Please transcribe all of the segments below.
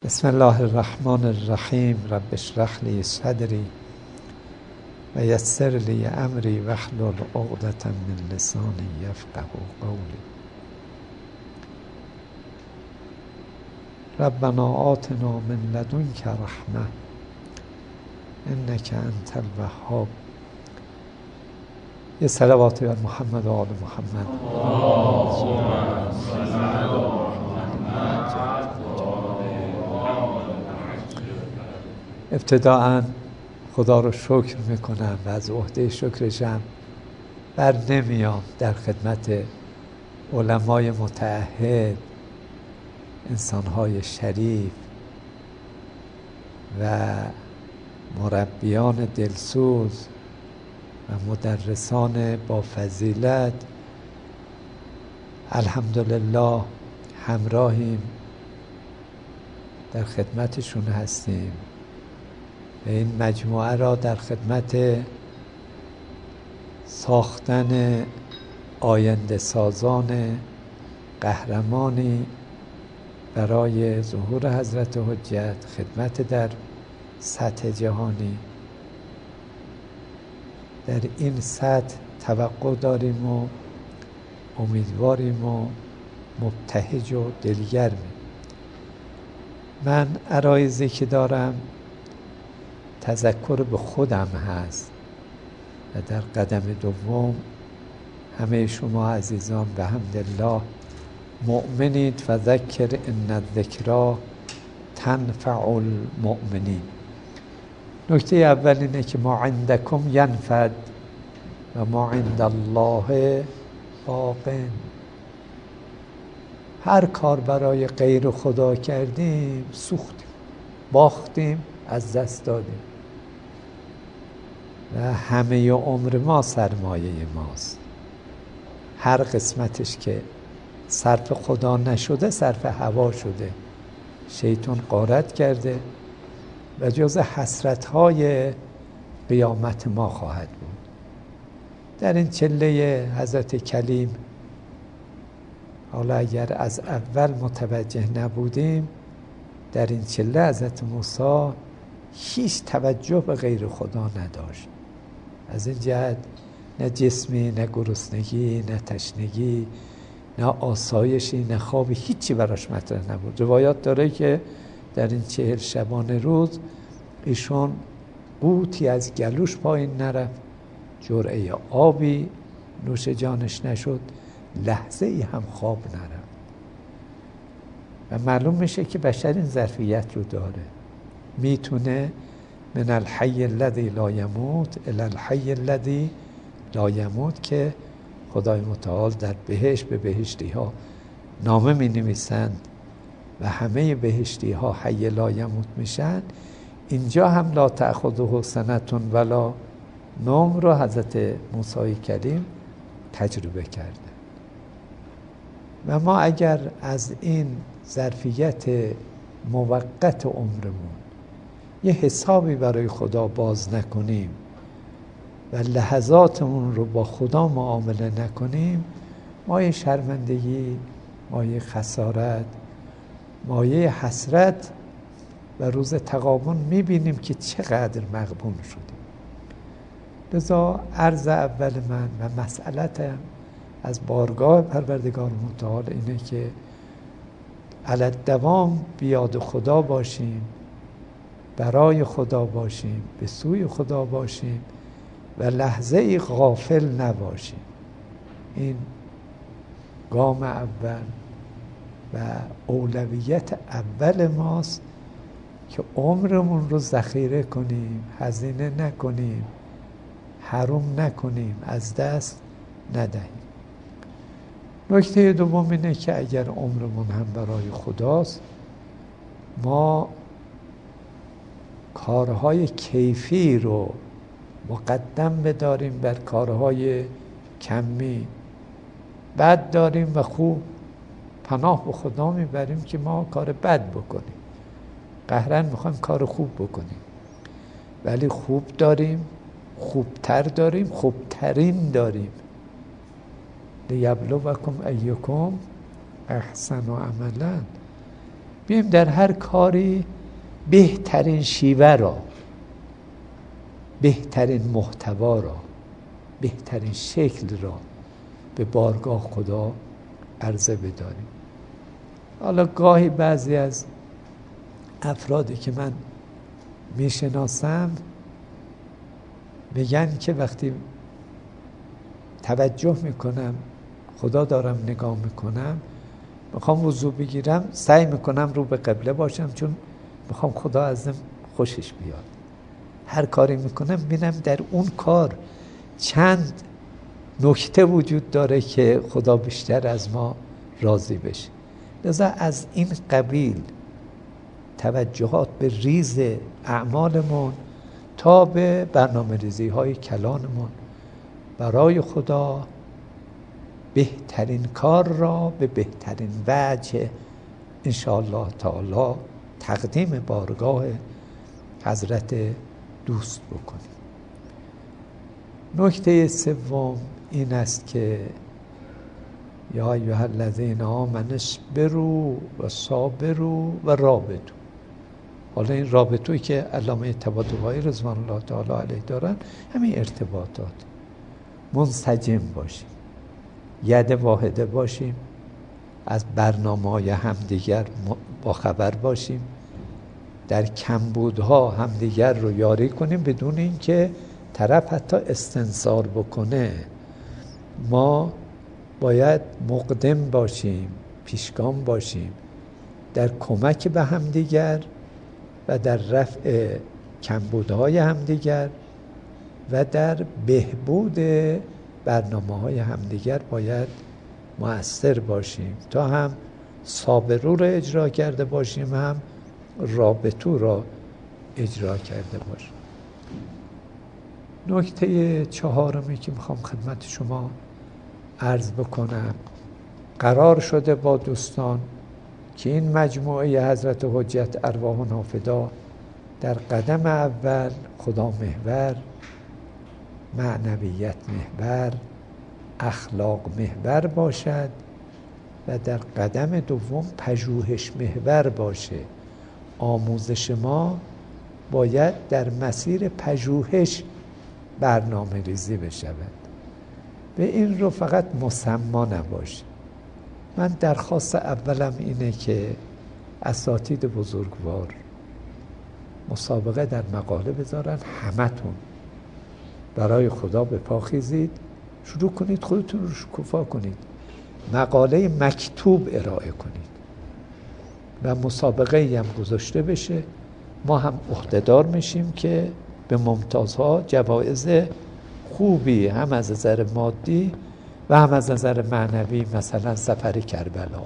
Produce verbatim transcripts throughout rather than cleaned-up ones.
بسم الله الرحمن الرحیم. رب اشرح لی صدری و یسر لی امری واحلل عقدة من لسانی یفقهوا قولی. ربنا آتنا من لدنک رحمة انک انت الوهاب. یه صلواتی بر محمد و آل محمد. ابتداءً خدا رو شکر میکنم و از عهده شکرشم بر نمیام در خدمت علمای متعهد، انسانهای شریف و مربیان دلسوز و مدرسان با فضیلت. الحمدلله همراهیم، در خدمتشون هستیم و این مجموعه را در خدمت ساختن آینده سازان قهرمانی برای ظهور حضرت حجت، خدمت در سطح جهانی. در این سطح توقع داریم و امیدواریم و مبتهج و دلگرمیم. من عرایضی که دارم تذکر به خودم هست و در قدم دوم همه شما عزیزان به حمدالله مؤمنید. فذکر ان الذکری تنفع المؤمنین. نکته اول اینه که ما عندکم ینفد و ما عند الله باق. هر کار برای غیر خدا کردیم سوختیم، باختیم، از دست دادیم و همه عمر ما سرمایه ماست. هر قسمتش که صرف خدا نشده صرف هوا شده، شیطان غارت کرده و جز حسرت‌های قیامت ما خواهد بود. در این چله حضرت کلیم، حالا اگر از اول متوجه نبودیم، در این چله حضرت موسی هیچ توجه به غیر خدا نداشت. از این جهت نه جسمی، نه گرسنگی، نه تشنگی، نه آسایشی، نه خوابی، هیچی براش مطرح نبود. روایات داره که در این چهل شبانه روز ایشون قوتی از گلوش پایین نرفت، جرعه آبی نوش جانش نشد، لحظه ای هم خواب نرفت. و معلوم میشه که بشر این ظرفیت رو داره، میتونه من الحی الذی لا یموت الی الحی الذی لا یموت، که خدای متعال در بهشت به بهشتی ها نامه می نویسند و همه بهشتی ها حی لا یموت میشن. اینجا هم لا تأخذه سنة ولا نوم رو حضرت موسی کلیم تجربه کرده. و ما اگر از این ظرفیت موقت عمرمون یه حسابی برای خدا باز نکنیم و لحظاتمون رو با خدا معامله نکنیم، مایه شرمندگی، مایه خسارت، مایه حسرت و روز تغابن میبینیم که چقدر مغبون شدیم. لذا عرض اول من و مسئلتم از بارگاه پروردگار متعال اینه که علی دوام بیاد خدا باشیم، برای خدا باشیم، به سوی خدا باشیم و لحظه ای غافل نباشیم. این گام اول و اولویت اول ماست که عمرمون رو ذخیره کنیم، هزینه نکنیم، حروم نکنیم، از دست ندهیم. نکته دوم اینه که اگر عمرمون هم برای خداست، ما کارهای کیفی رو مقدم بداریم بر کارهای کمی. بد داریم و خوب، پناه به خدا میبریم که ما کار بد بکنیم، قهرن میخوایم کار خوب بکنیم. ولی خوب داریم، خوبتر داریم، خوبترین داریم. لیبلوکم ایکم احسن عملا. بیایم در هر کاری بهترین شیوه را، بهترین محتوا را، بهترین شکل را به بارگاه خدا عرضه بداریم. حالا گاهی بعضی از افرادی که من میشناسم میگن که وقتی توجه میکنم خدا دارم نگاه میکنم، میخوام وضو بگیرم سعی میکنم رو به قبله باشم، چون میخوام خدا ازم خوشش بیاد. هر کاری میکنم ببینم در اون کار چند نکته وجود داره که خدا بیشتر از ما راضی بشه. لذا از این قبیل توجهات به ریز اعمالمون تا به برنامه ریزی های کلانمون برای خدا بهترین کار را به بهترین وجه انشاءالله تعالی تقدیم بارگاه حضرت دوست بکنیم. نکته سوم این است که یا ایها الذین آمنوا اصبروا و صابروا و رابطوا. حالا این رابطوی که علامه طباطبایی رضوان الله تعالی علیه دارن همین ارتباطات، منسجم باشیم، ید واحده باشیم، از برنامه‌های همدیگر با خبر باشیم، در کمبودها همدیگر رو یاری کنیم بدون اینکه طرف حتی استنصار بکنه. ما باید مقدم باشیم، پیشگام باشیم در کمک به همدیگر و در رفع کمبودهای همدیگر و در بهبود برنامه‌های همدیگر باید مؤثر باشیم تا هم صابرو را اجرا کرده باشیم، هم رابطو را اجرا کرده باشیم. نکته چهارمی که میخوام خدمت شما عرض بکنم، قرار شده با دوستان که این مجموعه حضرت حجت ارواحنا فدا در قدم اول خدا محور، معنویت محور، اخلاق محور باشد و در قدم دوم پژوهش محور باشه. آموزش ما باید در مسیر پژوهش برنامه ریزی بشود. به این رو فقط مسما نباشه. من درخواست اولم اینه که اساتید بزرگوار مسابقه در مقاله بذارن، همتون برای خدا به پا خیزید، شروع کنید خودتون رو شکوفا کنید، مقاله مکتوب ارائه کنید و مسابقه هم گذاشته بشه. ما هم عهدهدار میشیم که به ممتازها جوایز خوبی هم از نظر مادی و هم از نظر معنوی، مثلا سفر کربلا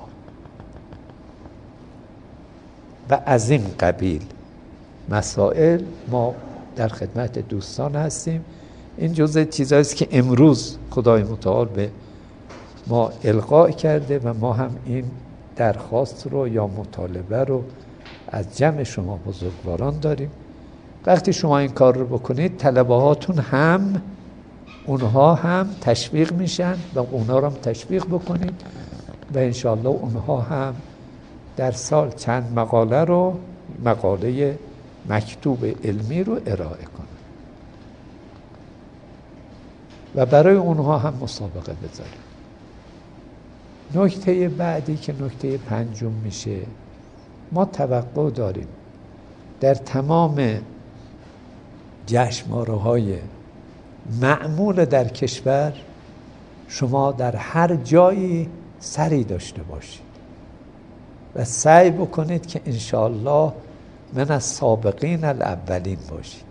و از این قبیل مسائل ما در خدمت دوستان هستیم. این جزء چیزهاییست که امروز خدای متعال به ما القا کرده و ما هم این درخواست رو یا مطالبه رو از جمع شما بزرگواران داریم. وقتی شما این کار رو بکنید طلبه هاتون هم اونها هم تشویق میشن و اونها رو هم تشویق بکنید و انشاءالله اونها هم در سال چند مقاله رو مقاله مکتوب علمی رو ارائه کنن و برای اونها هم مسابقه بذارن. نکته بعدی که نکته پنجم میشه، ما توقع داریم در تمام جشنواره‌های معمول در کشور شما در هر جایی سری داشته باشید و سعی بکنید که انشاءالله من از سابقین الاولین باشید.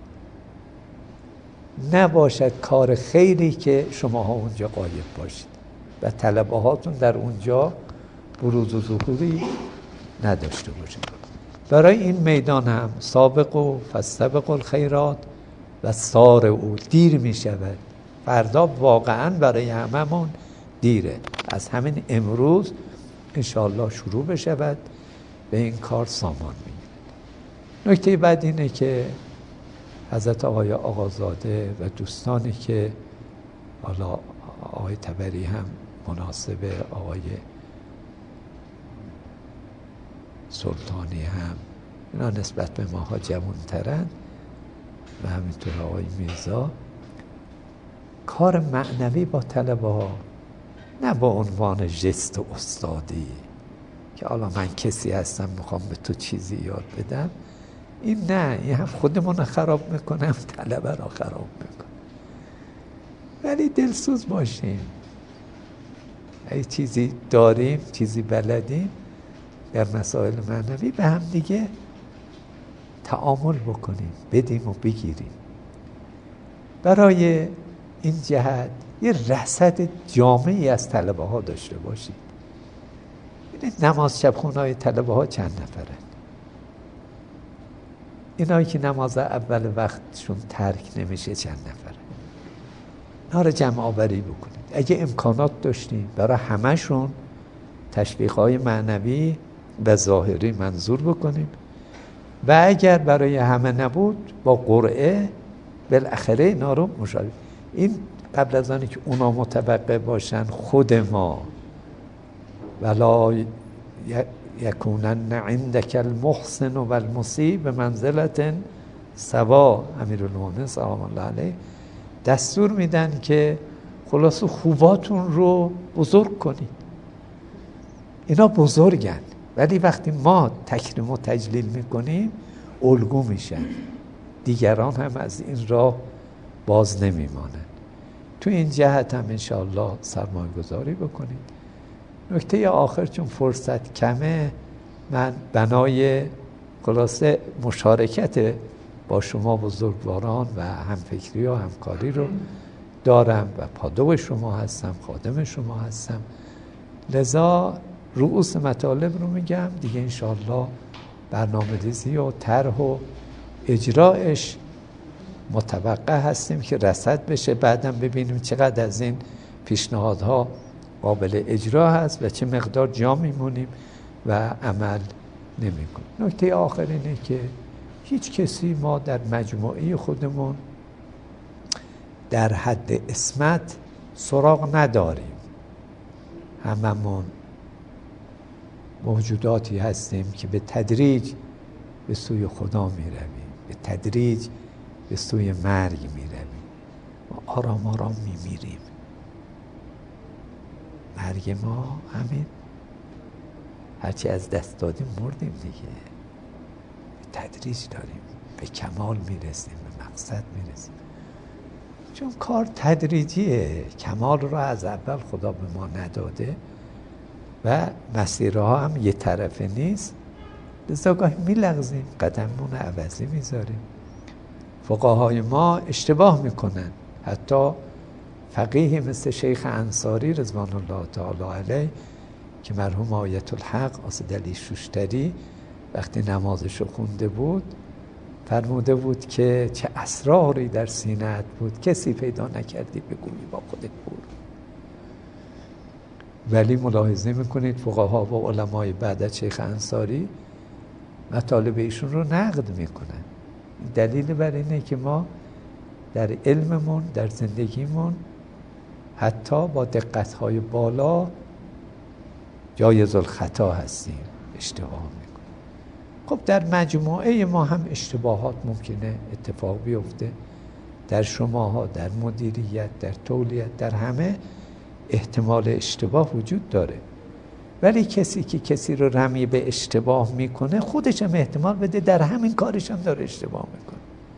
نباشد کار خیری که شماها اونجا غایب باشید و طلبه هاتون در اونجا بروز و ظهوری نداشته باشید. برای این میدان هم سابقوا فاستبقوا الخیرات و سار او دیر می شود. فردا واقعا برای هممون دیره. از همین امروز انشاءالله شروع بشود به این کار سامان میگیرد. نکته بعد اینه که حضرت آقای آقازاده و دوستانی که حالا آقای تبری هم مناسب آقای سلطانی هم، اینا نسبت به ماها جوان‌ترن، و همینطور آقای میرزا، کار معنوی با طلبه ها، نه با عنوان ژست و استادی که حالا من کسی هستم میخوام به تو چیزی یاد بدم، این نه، این هم خودمون رو خراب میکنه هم طلبه را خراب میکنه. ولی دلسوز باشیم، اگه چیزی داریم، چیزی بلدیم در مسائل معنوی، به هم دیگه تعامل بکنیم، بدیم و بگیریم. برای این جهت یه رصد جامعی از طلبه ها داشته باشید. ببینید نماز شبخونه‌های طلبه ها چند نفرن؟ اینایی که نماز اول وقتشون ترک نمیشه چند نفره؟ اینا رو جمع آوری بکنید. اگه امکانات داشتیم برای همه‌شون تشویق‌های معنوی و ظاهری منظور بکنیم، و اگر برای همه نبود با قرعه بالاخره اینا رو مشارکت. این قبل از آنی که اونا متوقع باشن، خود ما ولا یکونن عندک المحسن و المسیء به منزلت سوا، امیرالمومنین سلام الله علیه دستور میدن که خلاص خوباتون رو بزرگ کنید. اینا بزرگن، ولی وقتی ما تکریم و تجلیل میکنیم الگو میشن، دیگران هم از این راه باز نمیمانن. تو این جهت هم انشاءالله سرمایه گذاری بکنید. نکته آخر، چون فرصت کمه، من بنای خلاصه مشارکت با شما بزرگواران و همفکری و همکاری رو دارم و پادو شما هستم، خادم شما هستم، لذا رؤوس مطالب رو میگم دیگه. انشاءالله برنامه ریزی و طرح و اجرایش متوقع هستیم که رصد بشه، بعدم ببینیم چقدر از این پیشنهادها قابل اجرا هست و چه مقدار جا میمونیم و عمل نمی کنیم. نکته آخر اینه که هیچ کسی ما در مجموعه خودمون در حد عصمت سراغ نداریم. هممون موجوداتی هستیم که به تدریج به سوی خدا می رویم، به تدریج به سوی مرگ می رویم و آرام آرام می میریم. مرگ ما همین، هرچی از دست دادیم مردیم دیگه. به تدریج داریم به کمال میرسیم، به مقصد میرسیم، چون کار تدریجیه. کمال رو از اول خدا به ما نداده و مسیرها هم یه طرفه نیست، لذا گاهی میلغزیم، قدممون عوضی میذاریم. فقهای ما اشتباه میکنن، حتی فقیهی مثل شیخ انصاری رضوان الله تعالی علیه که مرحوم آیت الحق اسدعلی شوشتری وقتی نمازشو خونده بود فرموده بود که چه اسراری در سینه‌ات بود، کسی پیدا نکردی بگویی، با خودت بود. ولی ملاحظه میکنید فقها و علمای بعد از شیخ انصاری مطالب ایشون رو نقد میکنن. دلیل بر اینه که ما در علممون، در زندگیمون حتی با دقت‌های بالا جایز الخطا هستیم، اشتباه میکنیم. خب در مجموعه ما هم اشتباهات ممکنه اتفاق بیفته، در شماها، در مدیریت، در تولیت، در همه احتمال اشتباه وجود داره. ولی کسی که کسی رو رمی به اشتباه میکنه خودش هم احتمال بده در همین کارش هم داره اشتباه میکنه.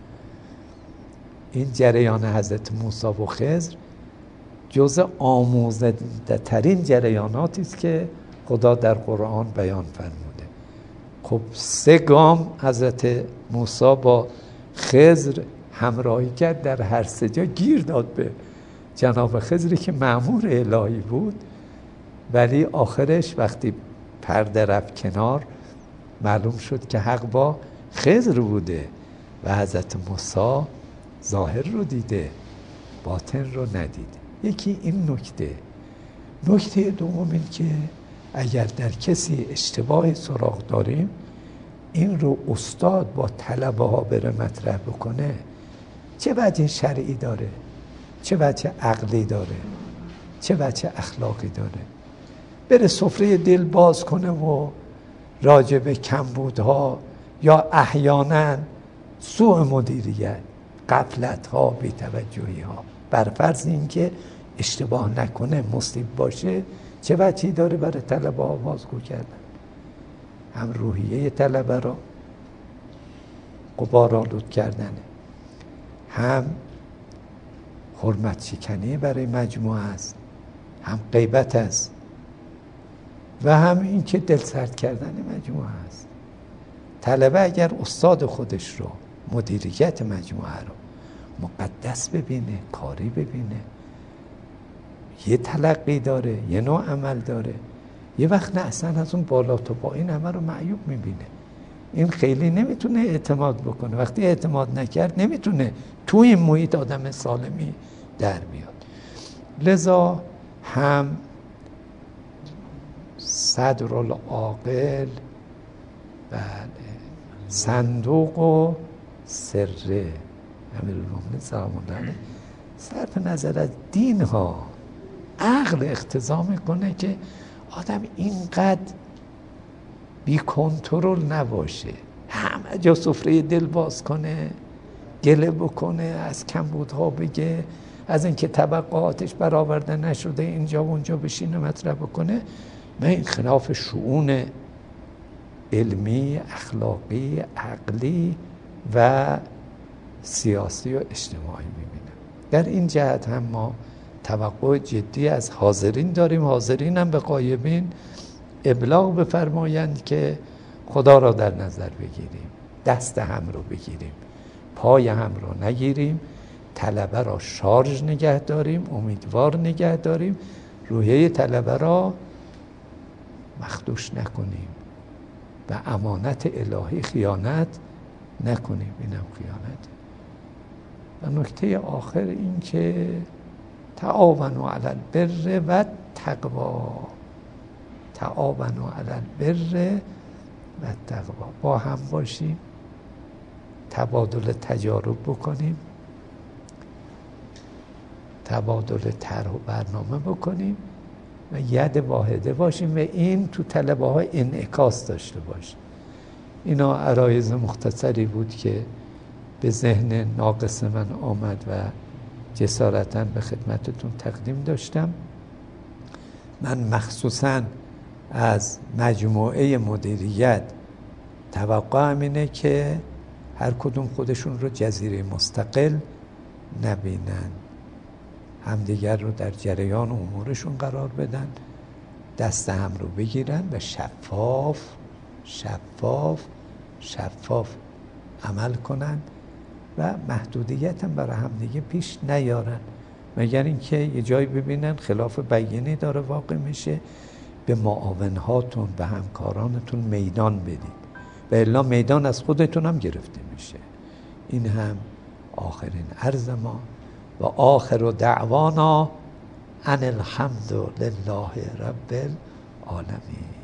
این جریان حضرت موسی و خضر جزء آموزنده ترین جریاناتی است که خدا در قرآن بیان فرموده. خب سه گام حضرت موسی با خضر همراهی کرد، در هر سه جا گیر داد به جناب خضری که مأمور الهی بود، ولی آخرش وقتی پرده رفت کنار معلوم شد که حق با خضر بوده و حضرت موسی ظاهر رو دیده، باطن رو ندیده. یکی این نکته. نکته دوم این که اگر در کسی اشتباه سراغ داریم این رو استاد با طلبه ها بره مطرح بکنه، چه وجه شرعی داره، چه وجه عقلی داره، چه وجه اخلاقی داره، بره سفره دل باز کنه و راجع به کمبودها یا احیانا سوء مدیریت، غفلت ها، بی‌توجهی ها، بر فرض اینکه اشتباه نکنه، مصیب باشه، چه وجهی داره برای طلبه ها بازگو کردن؟ هم روحیه طلبه را غبارآلود کردنه، هم حرمت شکنی برای مجموعه است، هم غیبت است و هم این که دل سرد کردن مجموعه است. طلبه اگر استاد خودش رو، مدیریت مجموعه رو مقدس ببینه، کاری ببینه، یه تلقی داره، یه نوع عمل داره، یه وقت نه اصلا از اون بالا تا پایین همه رو معیوب میبینه. این خیلی نمیتونه اعتماد بکنه. وقتی اعتماد نکرد نمیتونه تو این محیط آدم سالمی در بیاد. لذا هم صدرالعاقل، بله، صندوق و سره، امیرالمومنین سلام الله علیه صرف نظر از دین ها عقل اقتضا میکنه که آدم اینقدر بی کنترل نباشه، همه جا سفره دل باز کنه، گله بکنه، از کمبودها بگه، از اینکه طبقاتش برآورده نشده اینجا و اونجا بشینه مطرح بکنه. من این خلاف شؤون علمی، اخلاقی، عقلی و سیاسی و اجتماعی میبینم. در این جهت هم ما توقع جدی از حاضرین داریم. حاضرین هم به غایبین ابلاغ بفرمایند که خدا را در نظر بگیریم، دست هم رو بگیریم، پای هم رو نگیریم، طلبه را شارژ نگه داریم، امیدوار نگه داریم، روحیه طلبه را مخدوش نکنیم و امانت الهی خیانت نکنیم. اینم خیانت. و نکته آخر این که تعاونوا علی البر و تقوا، تعاونوا علی البر و تقوا، با هم باشیم، تبادل تجارب بکنیم، تبادل طرح و برنامه بکنیم و ید واحده باشیم و این تو طلبه ها انعکاس داشته باشه. اینا عرایض مختصری بود که به ذهن ناقص من آمد و جسارتاً به خدمتتون تقدیم داشتم. من مخصوصاً از مجموعه مدیریت توقعم اینه که هر کدوم خودشون رو جزیره مستقل نبینن، همدیگر رو در جریان امورشون قرار بدن، دست هم رو بگیرن و شفاف شفاف شفاف عمل کنن و محدودیت هم برای همدیگه پیش نیارن، مگر اینکه یه جایی ببینن خلاف بیانی داره واقع میشه، به معاونهاتون، به همکارانتون میدان بدید و الا میدان از خودتون هم گرفته میشه. این هم آخرین عرض ما و آخر دعوانا ان الحمد لله رب العالمین.